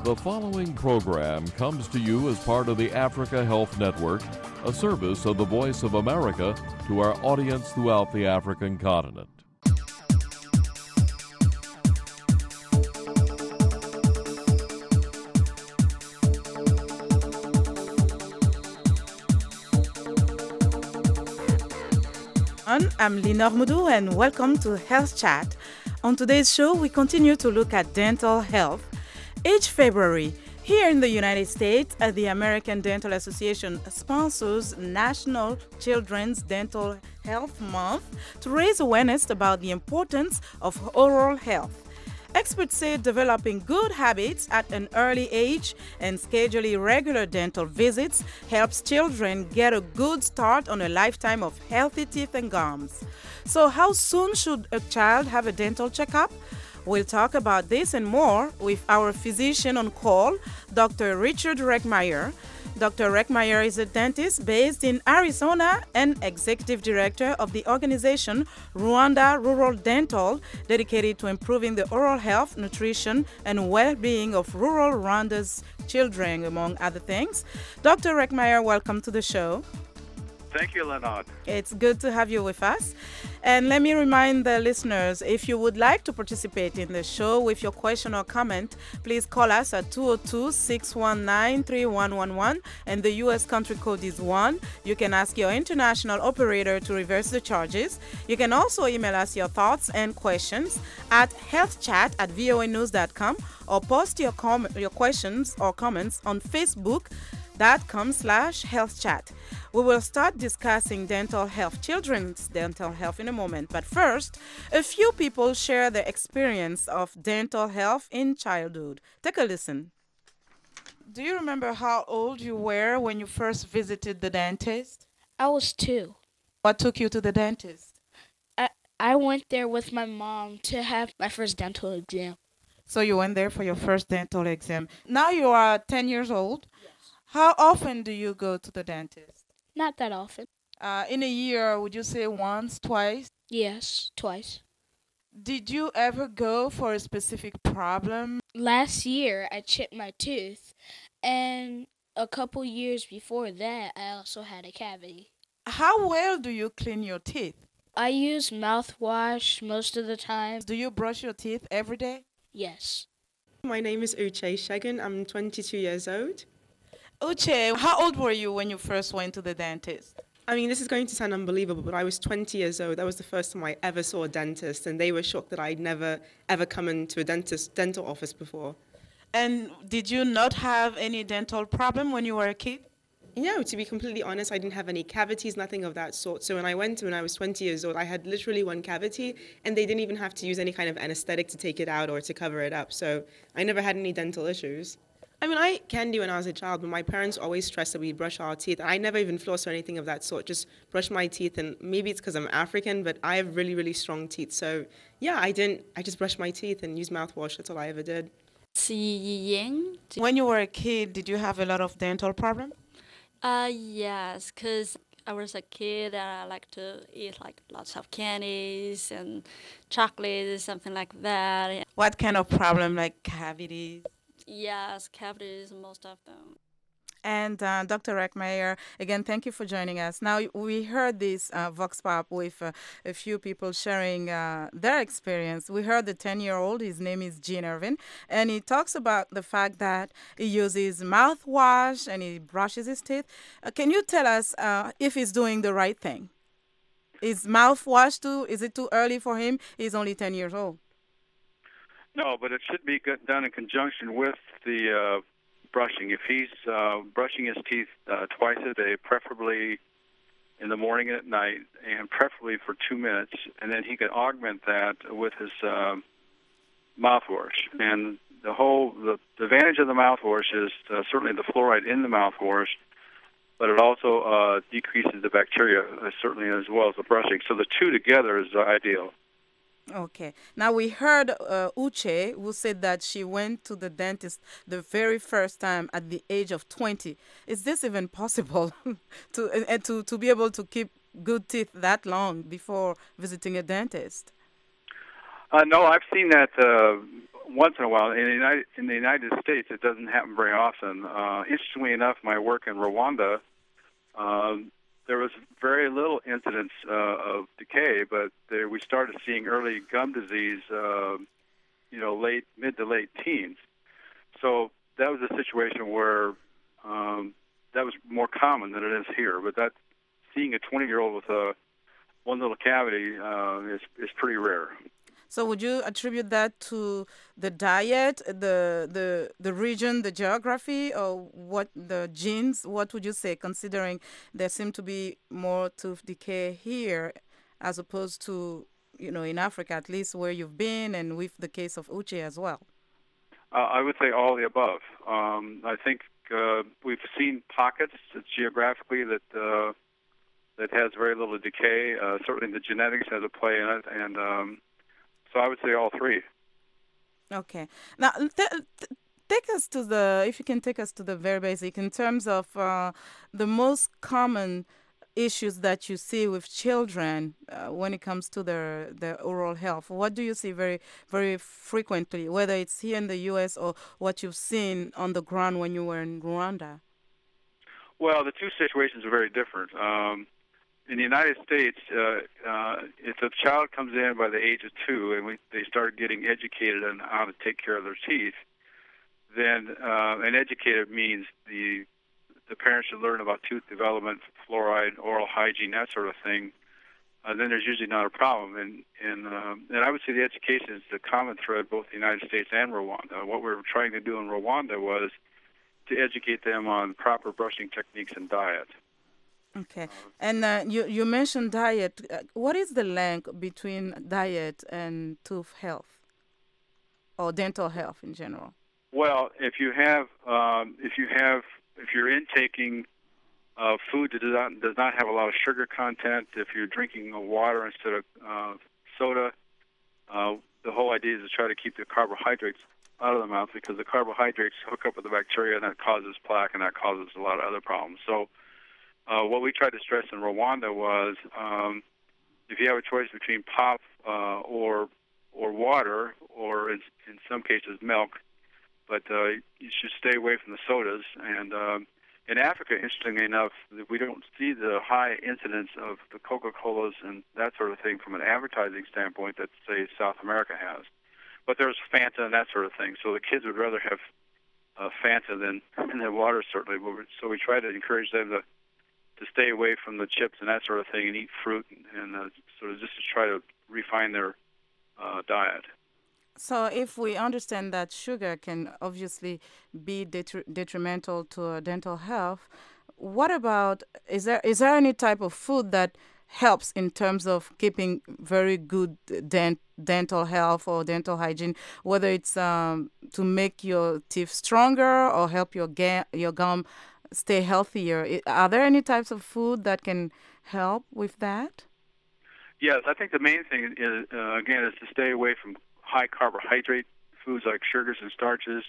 The following program comes to you as part of the Africa Health Network, a service of the Voice of America to our audience throughout the African continent. I'm Lina Moudou and welcome to Health Chat. On today's show, we continue to look at dental health. Each February, here in the United States, the American Dental Association sponsors National Children's Dental Health Month to raise awareness about the importance of oral health. Experts say developing good habits at an early age and scheduling regular dental visits helps children get a good start on a lifetime of healthy teeth and gums. So how soon should a child have a dental checkup? We'll talk about this and more with our physician on call, Dr. Richard Reckmeyer. Dr. Reckmeyer is a dentist based in Arizona and executive director of the organization Rwanda Rural Dental, dedicated to improving the oral health, nutrition, and well-being of rural Rwanda's children, among other things. Dr. Reckmeyer, welcome to the show. Thank you, Leonard. It's good to have you with us. And let me remind the listeners, if you would like to participate in the show with your question or comment, please call us at 202-619-3111, and the U.S. country code is 1. You can ask your international operator to reverse the charges. You can also email us your thoughts and questions at healthchat@voanews.com or post your questions or comments on Facebook.com/healthchat. We will start discussing dental health, children's dental health in a moment. But first, a few people share their experience of dental health in childhood. Take a listen. Do you remember how old you were when you first visited the dentist? I was 2. What took you to the dentist? I went there with my mom to have my first dental exam. So you went there for your first dental exam. Now you are 10 years old. Yes. How often do you go to the dentist? Not that often. In a year, would you say once, twice? Yes, twice. Did you ever go for a specific problem? Last year, I chipped my tooth, and a couple years before that, I also had a cavity. How well do you clean your teeth? I use mouthwash most of the time. Do you brush your teeth every day? Yes. My name is Uche Shagun. I'm 22 years old. Uche, how old were you when you first went to the dentist? I mean, this is going to sound unbelievable, but I was 20 years old. That was the first time I ever saw a dentist, and they were shocked that I'd never, ever come into a dental office before. And did you not have any dental problem when you were a kid? No, to be completely honest, I didn't have any cavities, nothing of that sort. So when I went when I was 20 years old, I had literally one cavity, and they didn't even have to use any kind of anesthetic to take it out or to cover it up. So I never had any dental issues. I mean, I can do when I was a child, but my parents always stressed that we brush our teeth. I never even floss or anything of that sort, just brush my teeth. And maybe it's because I'm African, but I have really, really strong teeth. So yeah, I just brushed my teeth and used mouthwash. That's all I ever did. When you were a kid, did you have a lot of dental problems? Yes, because I was a kid and I like to eat like lots of candies and chocolates, something like that. What kind of problem, like cavities? Yes, cavities, most of them. And Dr. Reckmeyer, again, thank you for joining us. Now, we heard this Vox Pop with a few people sharing their experience. We heard the 10-year-old, his name is Gene Irvin, and he talks about the fact that he uses mouthwash and he brushes his teeth. Can you tell us if he's doing the right thing? Is mouthwash is it too early for him? He's only 10 years old. No, but it should be done in conjunction with the brushing. If he's brushing his teeth twice a day, preferably in the morning and at night, and preferably for 2 minutes, and then he could augment that with his mouthwash. And the advantage of the mouthwash is certainly the fluoride in the mouthwash, but it also decreases the bacteria, certainly as well as the brushing. So the two together is ideal. Okay. Now, we heard Uche, who said that she went to the dentist the very first time at the age of 20. Is this even possible to be able to keep good teeth that long before visiting a dentist? No, I've seen that once in a while. In the United States, it doesn't happen very often. Interestingly enough, my work in Rwanda, there was very little incidence of decay, but we started seeing early gum disease, mid to late teens. So that was a situation where that was more common than it is here. But that seeing a 20-year-old with one little cavity is pretty rare. So would you attribute that to the diet, the region, the geography, or what the genes? What would you say, considering there seem to be more tooth decay here as opposed to, in Africa, at least where you've been, and with the case of Uche as well? I would say all the above. I think we've seen pockets geographically that has very little decay. Certainly the genetics has a play in it, and so I would say all three. Okay. Now, take us to if you can take us to the very basic in terms of the most common issues that you see with children when it comes to their oral health. What do you see very, very frequently, whether it's here in the U.S. or what you've seen on the ground when you were in Rwanda? Well, the two situations are very different. In the United States, if a child comes in by the age of 2 and they start getting educated on how to take care of their teeth, then and educated means the parents should learn about tooth development, fluoride, oral hygiene, that sort of thing. Then there's usually not a problem. And I would say the education is the common thread both the United States and Rwanda. What we were trying to do in Rwanda was to educate them on proper brushing techniques and diet. Okay. And you mentioned diet. What is the link between diet and tooth health or dental health in general? Well, if you're intaking food that does not have a lot of sugar content, if you're drinking water instead of soda, the whole idea is to try to keep the carbohydrates out of the mouth, because the carbohydrates hook up with the bacteria and that causes plaque and that causes a lot of other problems. So what we tried to stress in Rwanda was if you have a choice between pop or water, or in some cases milk, but you should stay away from the sodas. And in Africa, interestingly enough, we don't see the high incidence of the Coca-Colas and that sort of thing from an advertising standpoint that, say, South America has. But there's Fanta and that sort of thing. So the kids would rather have Fanta than water, certainly. So we try to encourage them to stay away from the chips and that sort of thing and eat fruit and sort of just to try to refine their diet. So if we understand that sugar can obviously be detrimental to dental health, what about, is there any type of food that helps in terms of keeping very good dental health or dental hygiene, whether it's to make your teeth stronger or help your gum stay healthier? Are there any types of food that can help with that? Yes, I think the main thing is, again, is to stay away from high carbohydrate foods like sugars and starches.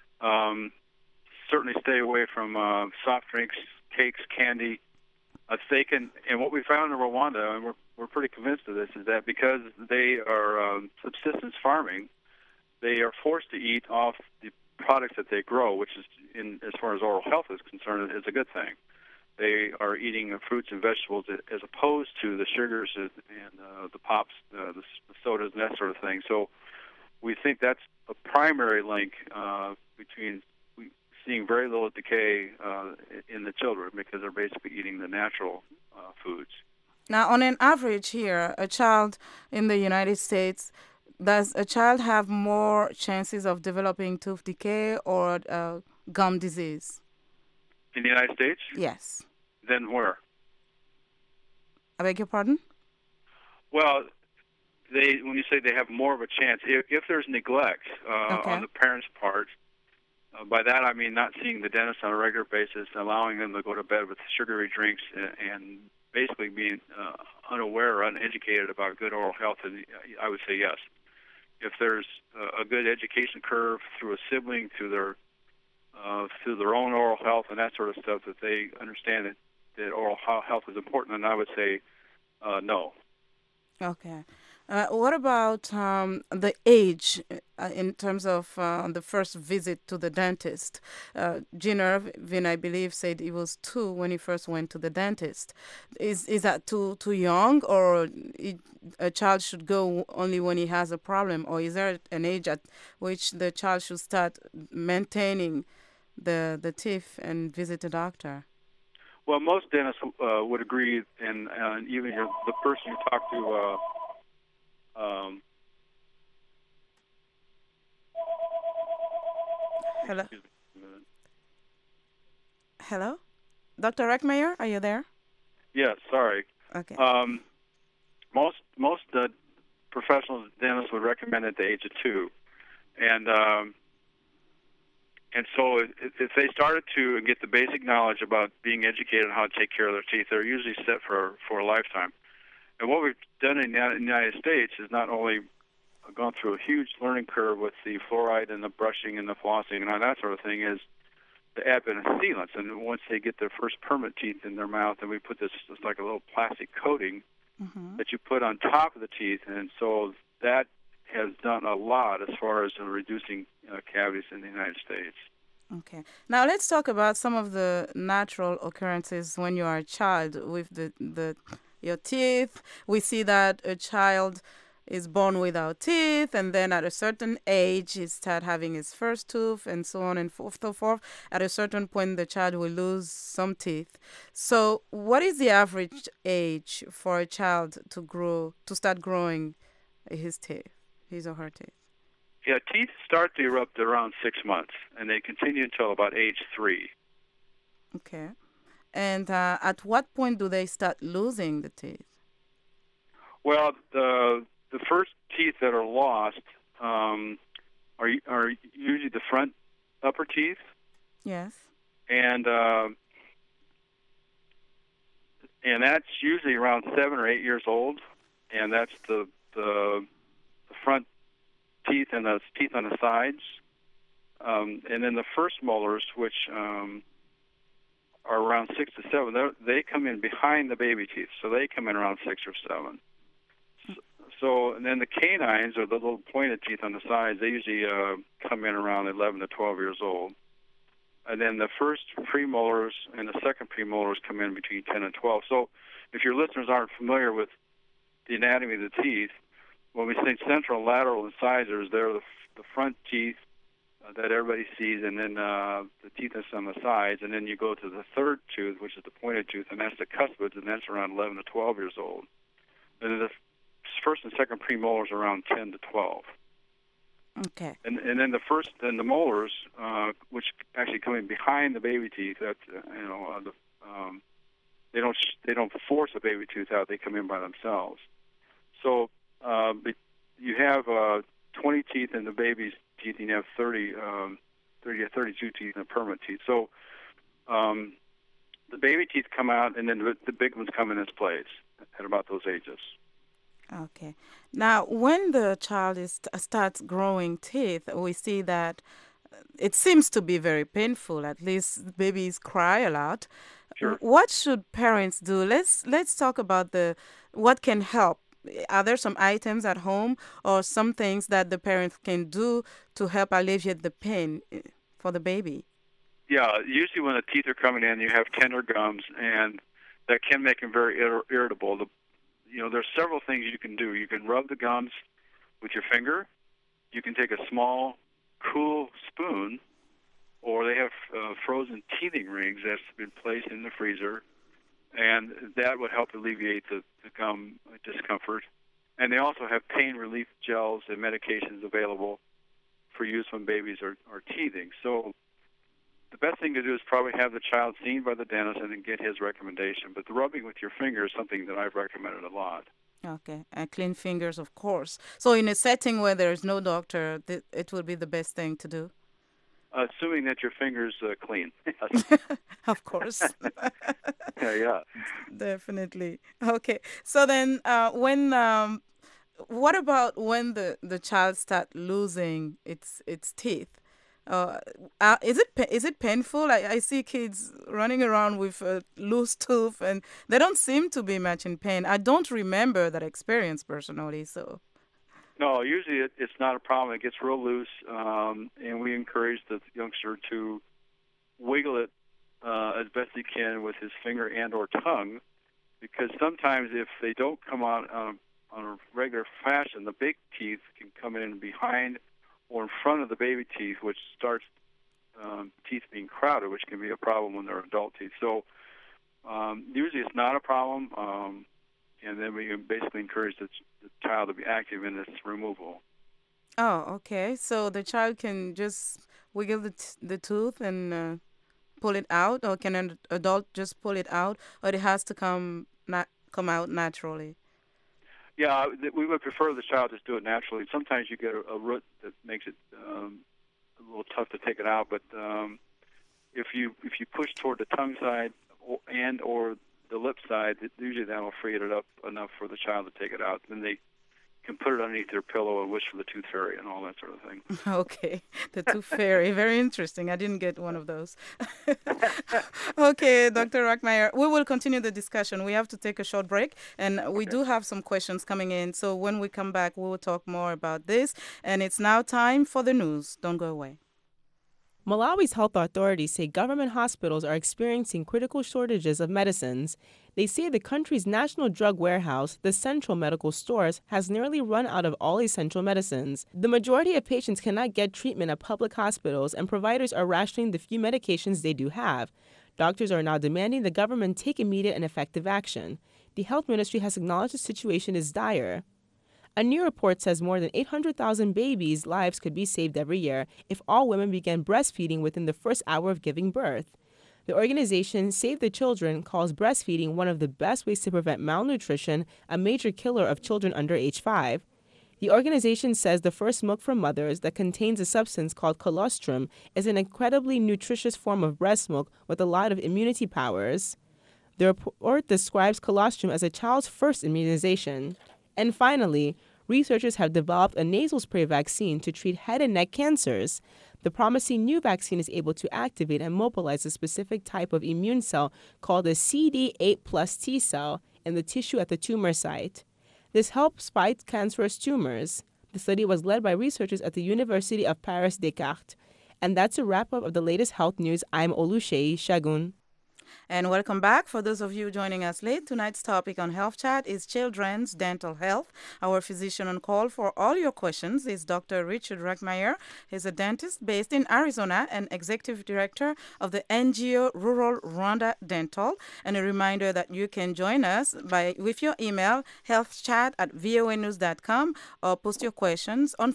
Certainly stay away from soft drinks, cakes, candy. And what we found in Rwanda, and we're pretty convinced of this, is that because they are subsistence farming, they are forced to eat off the products that they grow, which is, as far as oral health is concerned, is a good thing. They are eating fruits and vegetables as opposed to the sugars and the pops, the sodas, and that sort of thing. So we think that's a primary link between seeing very little decay in the children, because they're basically eating the natural foods. Now, on an average here, a child in the United States, does a child have more chances of developing tooth decay or gum disease? In the United States? Yes. Then where? I beg your pardon? Well, when you say they have more of a chance, if there's neglect on the parents' part, by that I mean not seeing the dentist on a regular basis, allowing them to go to bed with sugary drinks, and basically being unaware or uneducated about good oral health, and I would say yes. If there's a good education curve through a sibling, through their own oral health and that sort of stuff, that they understand that oral health is important, and I would say no. Okay. What about the age in terms of the first visit to the dentist? Gene Irvin, I believe, said he was 2 when he first went to the dentist. Is that too young, or a child should go only when he has a problem, or is there an age at which the child should start maintaining the teeth and visit a doctor? Well, most dentists would agree, and even the person you talk to. Hello? Excuse me a minute. Hello? Dr. Reckmeyer, are you there? Yes, sorry. Okay. Most professional dentists would recommend at the age of 2, and so if they started to get the basic knowledge about being educated on how to take care of their teeth, they're usually set for a lifetime. And what we've done in the United States is not only gone through a huge learning curve with the fluoride and the brushing and the flossing and all that sort of thing, is the advent of sealants. And once they get their first permanent teeth in their mouth, then we put this, it's like a little plastic coating that you put on top of the teeth. And so that has done a lot as far as reducing cavities in the United States. Okay. Now let's talk about some of the natural occurrences when you are a child with your teeth. We see that a child is born without teeth, and then at a certain age he starts having his first tooth, and so on and so forth. At a certain point, the child will lose some teeth. So, what is the average age for a child to start growing his or her teeth? Yeah, teeth start to erupt around 6 months, and they continue until about age 3. Okay. And at what point do they start losing the teeth? Well, the first teeth that are lost are usually the front upper teeth. Yes. And that's usually around 7 or 8 years old, and that's the front teeth and the teeth on the sides. And then the first molars, which are around 6 to 7, they come in behind the baby teeth, so they come in around 6 or 7. So, and then the canines, or the little pointed teeth on the sides, they usually come in around 11 to 12 years old. And then the first premolars and the second premolars come in between 10 and 12. So if your listeners aren't familiar with the anatomy of the teeth, when we say central, lateral, and incisors, they're the front teeth that everybody sees, and then the teeth that's on the sides. And then you go to the third tooth, which is the pointed tooth, and that's the cuspids, and that's around 11 to 12 years old. And then the first and second premolars are around 10 to 12. Okay. And then the molars, which actually come in behind the baby teeth, that they don't force a baby tooth out; they come in by themselves. So you have 20 teeth in the baby's teeth, and you have 30 or 32 teeth in the permanent teeth. So the baby teeth come out, and then the big ones come in its place at about those ages. Okay. Now, when the child starts growing teeth, we see that it seems to be very painful. At least babies cry a lot. Sure. What should parents do? Let's talk about what can help. Are there some items at home or some things that the parents can do to help alleviate the pain for the baby? Yeah, usually when the teeth are coming in, you have tender gums, and that can make them very irritable. There's several things you can do. You can rub the gums with your finger. You can take a small, cool spoon, or they have frozen teething rings that's been placed in the freezer, and that would help alleviate the gum discomfort. And they also have pain relief gels and medications available for use when babies are teething. So the best thing to do is probably have the child seen by the dentist and then get his recommendation. But the rubbing with your finger is something that I've recommended a lot. Okay, and clean fingers, of course. So in a setting where there is no doctor, it would be the best thing to do? Assuming that your finger's clean. Of course. Yeah. Definitely. Okay, so then what about when the child starts losing its teeth? Is it painful? I see kids running around with a loose tooth, and they don't seem to be much in pain. I don't remember that experience personally. So. No, usually it's not a problem. It gets real loose, and we encourage the youngster to wiggle it as best he can with his finger and or tongue, because sometimes if they don't come out on a regular fashion, the big teeth can come in behind or in front of the baby teeth, which starts teeth being crowded, which can be a problem when they're adult teeth. So usually it's not a problem, and then we basically encourage the child to be active in this removal. Oh, okay. So the child can just wiggle the tooth and pull it out, or can an adult just pull it out, or it has to come out naturally? Yeah, we would prefer the child just do it naturally. Sometimes you get a root that makes it a little tough to take it out, but if you push toward the tongue side or the lip side, usually that will free it up enough for the child to take it out. Then they can put it underneath their pillow and wish for the tooth fairy and all that sort of thing. Okay, the tooth fairy. Very interesting. I didn't get one of those. Okay, Dr. Rackmeyer, we will continue the discussion. We have to take a short break, and we do have some questions coming in. So when we come back, we will talk more about this. And it's now time for the news. Don't go away. Malawi's health authorities say government hospitals are experiencing critical shortages of medicines. They say the country's national drug warehouse, the Central Medical Stores, has nearly run out of all essential medicines. The majority of patients cannot get treatment at public hospitals, and providers are rationing the few medications they do have. Doctors are now demanding the government take immediate and effective action. The health ministry has acknowledged the situation is dire. A new report says more than 800,000 babies' lives could be saved every year if all women began breastfeeding within the first hour of giving birth. The organization Save the Children calls breastfeeding one of the best ways to prevent malnutrition, a major killer of children under age 5. The organization says the first milk from mothers that contains a substance called colostrum is an incredibly nutritious form of breast milk with a lot of immunity powers. The report describes colostrum as a child's first immunization. And finally, researchers have developed a nasal spray vaccine to treat head and neck cancers. The promising new vaccine is able to activate and mobilize a specific type of immune cell called a CD8 plus T cell in the tissue at the tumor site. This helps fight cancerous tumors. The study was led by researchers at the University of Paris Descartes. And that's a wrap-up of the latest health news. I'm Oluseyi Segun. And welcome back. For those of you joining us late, tonight's topic on Health Chat is children's dental health. Our physician on call for all your questions is Dr. Richard Rackmeyer. He's a dentist based in Arizona and executive director of the NGO Rural Rwanda Dental. And a reminder that you can join us with your email, healthchat@voanews.com, or post your questions on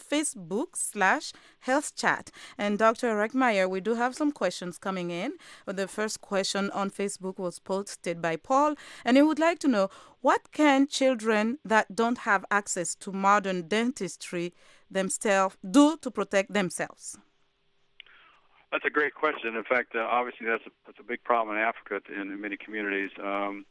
Facebook/HealthChat. And Dr. Rackmeyer, we do have some questions coming in. The first question on Facebook was posted by Paul, and he would like to know, what can children that don't have access to modern dentistry themselves do to protect themselves? That's a great question. In fact, obviously that's a big problem in Africa in many communities. I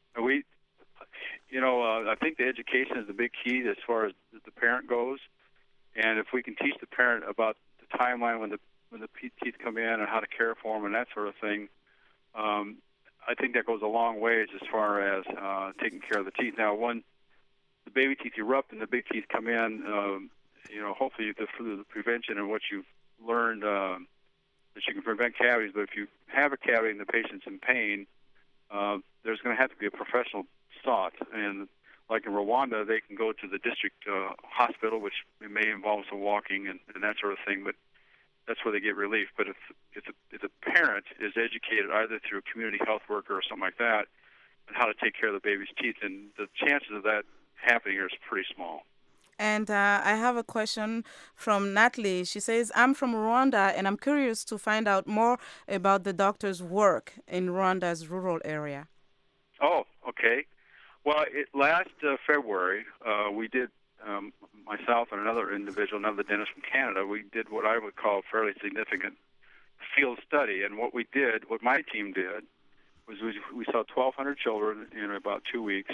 think the education is the big key as far as the parent goes, and if we can teach the parent about the timeline when the teeth come in and how to care for them and that sort of thing, I think that goes a long ways as far as taking care of the teeth. Now, when the baby teeth erupt and the big teeth come in, hopefully through the prevention and what you've learned that you can prevent cavities. But if you have a cavity and the patient's in pain, there's going to have to be a professional sought. And like in Rwanda, they can go to the district hospital, which may involve some walking and that sort of thing. But that's where they get relief. But if a parent is educated either through a community health worker or something like that on how to take care of the baby's teeth, then the chances of that happening is pretty small. And I have a question from Natalie. She says, I'm from Rwanda, and I'm curious to find out more about the doctor's work in Rwanda's rural area. Oh, okay. Well, last February, we did, myself and another dentist from Canada, we did what I would call a fairly significant field study. And what my team did, was we saw 1,200 children in about 2 weeks,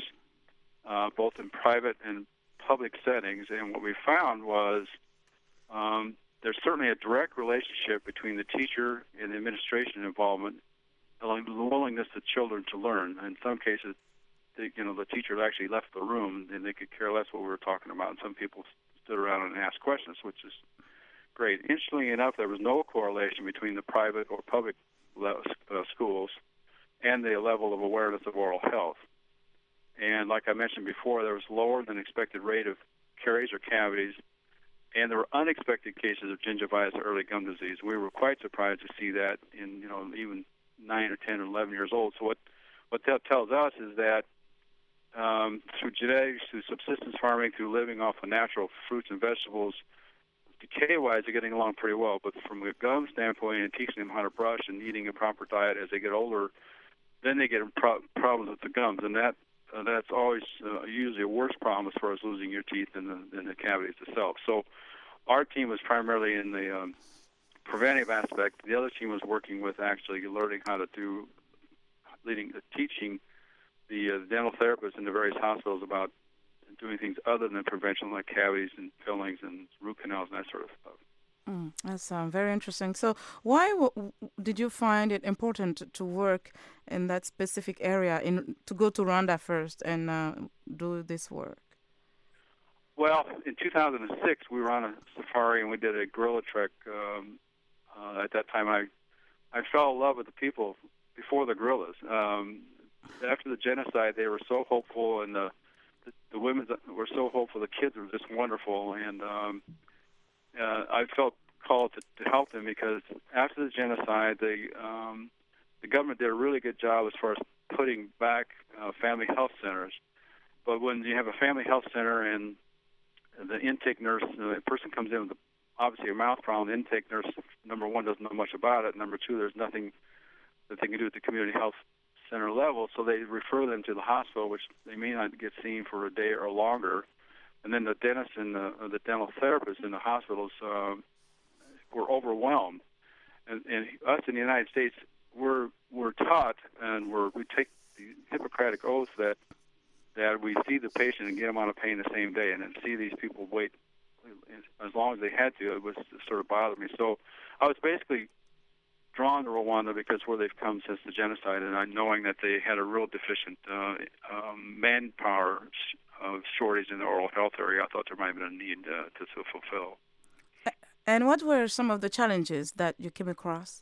both in private and public settings. And what we found was there's certainly a direct relationship between the teacher and the administration involvement, along the willingness of children to learn. In some cases, the teacher actually left the room and they could care less what we were talking about. And some people stood around and asked questions, which is great. Interestingly enough, there was no correlation between the private or public schools and the level of awareness of oral health. And like I mentioned before, there was lower than expected rate of caries or cavities, and there were unexpected cases of gingivitis or early gum disease. We were quite surprised to see that in even 9 or 10 or 11 years old. So what that tells us is that through genetics, through subsistence farming, through living off of natural fruits and vegetables, decay-wise, they're getting along pretty well. But from a gum standpoint and teaching them how to brush and eating a proper diet as they get older, then they get problems with the gums, and that's always usually a worse problem as far as losing your teeth than the cavities itself. So our team was primarily in the preventive aspect. The other team was working with actually learning how to teaching the dental therapists in the various hospitals about doing things other than prevention, like cavities and fillings and root canals and that sort of stuff. That's very interesting. So why did you find it important to work in that specific area, to go to Rwanda first and do this work? Well, in 2006, we were on a safari and we did a gorilla trek. At that time, I fell in love with the people before the gorillas. After the genocide, they were so hopeful, and the women were so hopeful. The kids were just wonderful, and I felt called to help them because after the genocide, the government did a really good job as far as putting back family health centers. But when you have a family health center and the intake nurse, the person comes in with obviously a mouth problem, the intake nurse, number one, doesn't know much about it. Number two, there's nothing that they can do at the community health center level, so they refer them to the hospital, which they may not get seen for a day or longer. And then the dentists and the dental therapists in the hospitals were overwhelmed. And us in the United States, we're taught and we take the Hippocratic oath that we see the patient and get them out of pain the same day, and then see these people wait as long as they had to. It was sort of bothered me. So I was basically drawn to Rwanda because where they've come since the genocide, and knowing that they had a real deficient manpower shortage in the oral health area, I thought there might have been a need to fulfill. And what were some of the challenges that you came across?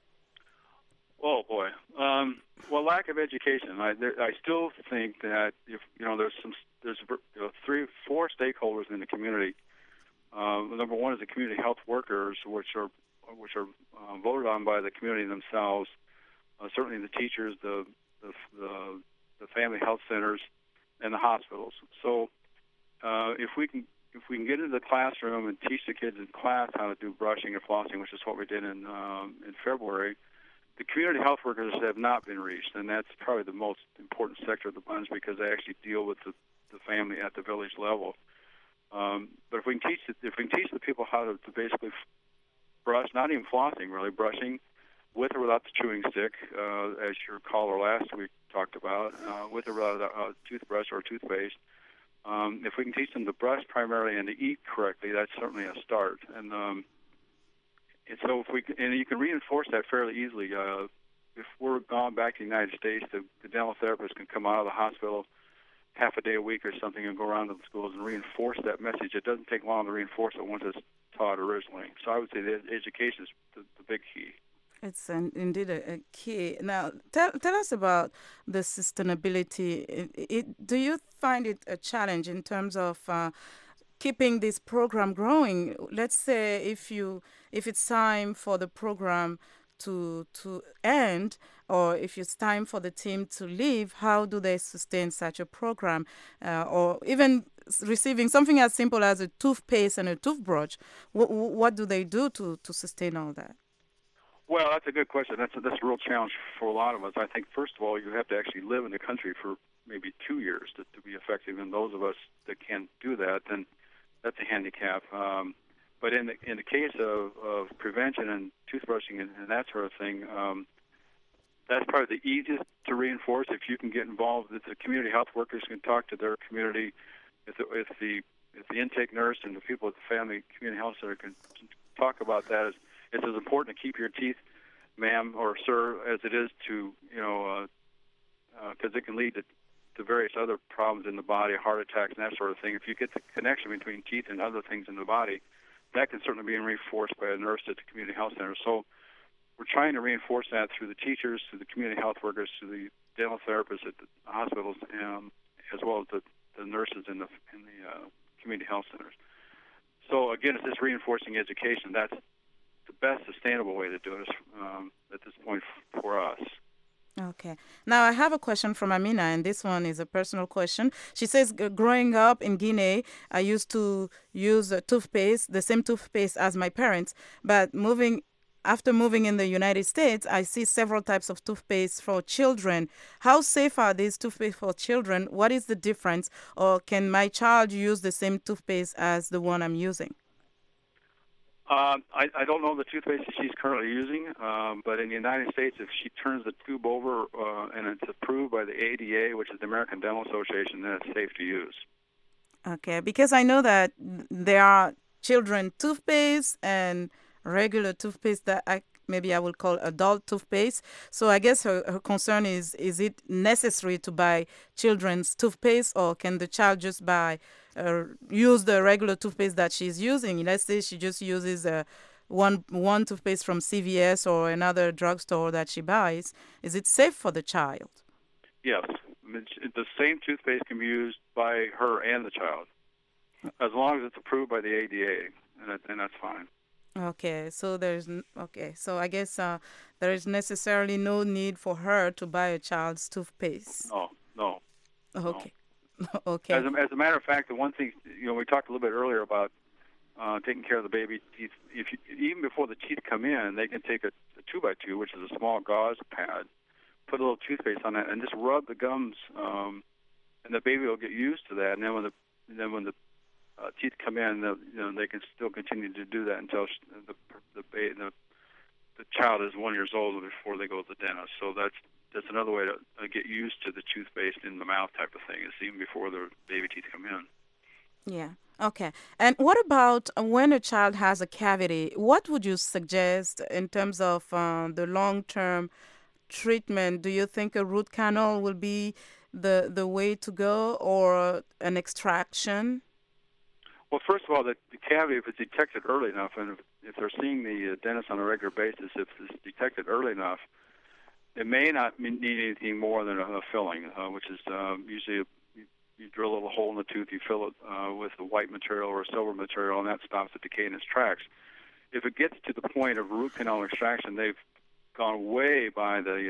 Oh boy, well, lack of education. I still think that if there's 3-4 stakeholders in the community. Number one is the community health workers, which are voted on by the community themselves. Certainly the teachers, the family health centers, and the hospitals. So if we can get into the classroom and teach the kids in class how to do brushing and flossing, which is what we did in February, the community health workers have not been reached, and that's probably the most important sector of the bunch because they actually deal with the family at the village level. But if we can teach the people how to basically brush, not even flossing, really brushing, with or without the chewing stick, as your caller last week talked about, with or without a toothbrush or toothpaste. If we can teach them to brush primarily and to eat correctly, that's certainly a start. And so you can reinforce that fairly easily. If we're gone back to the United States, the dental therapist can come out of the hospital half a day a week or something and go around to the schools and reinforce that message. It doesn't take long to reinforce it once it's taught originally. So I would say that education is the big key. It's indeed a key. Now, tell us about the sustainability. Do you find it a challenge in terms of keeping this program growing? Let's say if it's time for the program to end, or if it's time for the team to leave, how do they sustain such a program? Or even receiving something as simple as a toothpaste and a toothbrush, what do they do to sustain all that? Well, that's a good question. That's a real challenge for a lot of us. I think, first of all, you have to actually live in the country for maybe 2 years to be effective. And those of us that can't do that, then that's a handicap. But in the case of prevention and toothbrushing and that sort of thing, that's probably the easiest to reinforce. If you can get involved, if the community health workers can talk to their community, if the intake nurse and the people at the family community health center can talk about that. It's as important to keep your teeth, ma'am or sir, as it is to, because it can lead to various other problems in the body, heart attacks and that sort of thing. If you get the connection between teeth and other things in the body, that can certainly be reinforced by a nurse at the community health center. So we're trying to reinforce that through the teachers, through the community health workers, through the dental therapists at the hospitals, as well as the nurses in the community health centers. So again, it's just reinforcing education. That's the best sustainable way to do it at this point for us. Okay. Now, I have a question from Amina, and this one is a personal question. She says, growing up in Guinea, I used to use toothpaste, the same toothpaste as my parents, but after moving in the United States, I see several types of toothpaste for children. How safe are these toothpaste for children? What is the difference? Or can my child use the same toothpaste as the one I'm using? I don't know the toothpaste that she's currently using, but in the United States, if she turns the tube over and it's approved by the ADA, which is the American Dental Association, then it's safe to use. Okay, because I know that there are children toothpaste and regular toothpaste that maybe I will call adult toothpaste. So I guess her concern is it necessary to buy children's toothpaste, or can the child just use the regular toothpaste that she's using? Let's say she just uses one toothpaste from CVS or another drugstore that she buys. Is it safe for the child? Yes. The same toothpaste can be used by her and the child, as long as it's approved by the ADA, and that's fine. Okay, so so I guess there is necessarily no need for her to buy a child's toothpaste. No. Okay. No. Okay. As a matter of fact, the one thing we talked a little bit earlier about taking care of the baby teeth. Even before the teeth come in, they can take a 2x2, which is a small gauze pad, put a little toothpaste on it, and just rub the gums, and the baby will get used to that. And then when the teeth come in, they can still continue to do that until the child is 1 year old before they go to the dentist. So that's another way to get used to the toothpaste in the mouth type of thing, is even before the baby teeth come in. Yeah. Okay. And what about when a child has a cavity? What would you suggest in terms of the long-term treatment? Do you think a root canal will be the way to go, or an extraction? Well, first of all, the cavity, if it's detected early enough, and if they're seeing the dentist on a regular basis, if it's detected early enough, it may not need anything more than a filling, which is usually you drill a little hole in the tooth, you fill it with a white material or a silver material, and that stops the decay in its tracks. If it gets to the point of root canal extraction, they've gone way by the,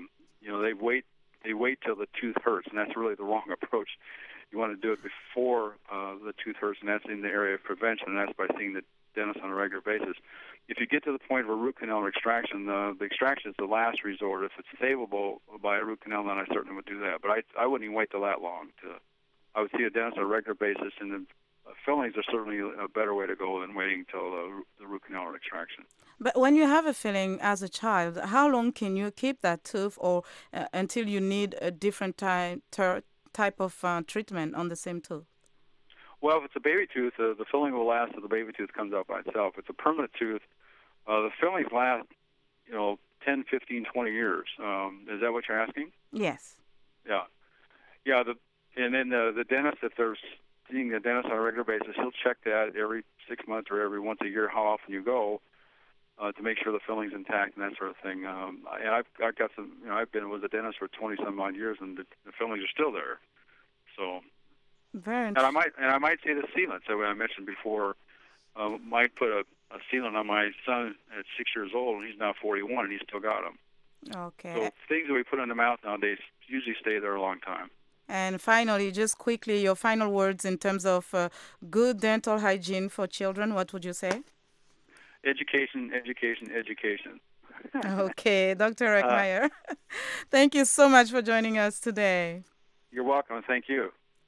they wait till the tooth hurts, and that's really the wrong approach. You want to do it before the tooth hurts, and that's in the area of prevention, and that's by seeing the dentist on a regular basis. If you get to the point of a root canal extraction, the extraction is the last resort. If it's savable by a root canal, then I certainly would do that. But I wouldn't even wait till that long. I would see a dentist on a regular basis, and the fillings are certainly a better way to go than waiting till the root canal extraction. But when you have a filling as a child, how long can you keep that tooth, or until you need a different type of treatment on the same tooth? Well, if it's a baby tooth, the filling will last till the baby tooth comes out by itself. If it's a permanent tooth, the fillings last, 10, 15, 20 years. Is that what you're asking? Yes. Yeah. Yeah. And then the dentist, if they're seeing the dentist on a regular basis, he'll check that every 6 months or every once a year, how often you go, to make sure the filling's intact and that sort of thing. And I've got some, I've been with a dentist for 20 some odd years, and the fillings are still there. So. Very interesting. And I might say the sealant. So I mentioned before, might put a sealant on my son at 6 years old, and he's now 41, and he's still got them. Okay. So things that we put in the mouth nowadays usually stay there a long time. And finally, just quickly, your final words in terms of good dental hygiene for children. What would you say? Education, education, education. Okay, Dr. Reckmeyer. Thank you so much for joining us today. You're welcome. Thank you.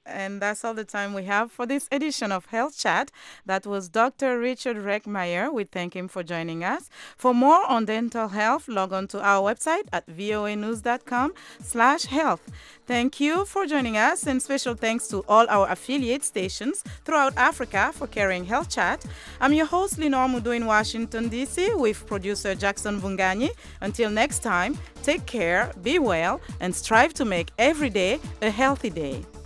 And that's all the time we have for this edition of Health Chat. That was Dr. Richard Reckmeyer. We thank him for joining us. For more on dental health, log on to our website at voanews.com/health. Thank you for joining us, and special thanks to all our affiliate stations throughout Africa for carrying Health Chat. I'm your host, Lenore Mudu in Washington, D.C., with producer Jackson Vunganyi. Until next time, take care, be well, and strive to make every day a healthy day.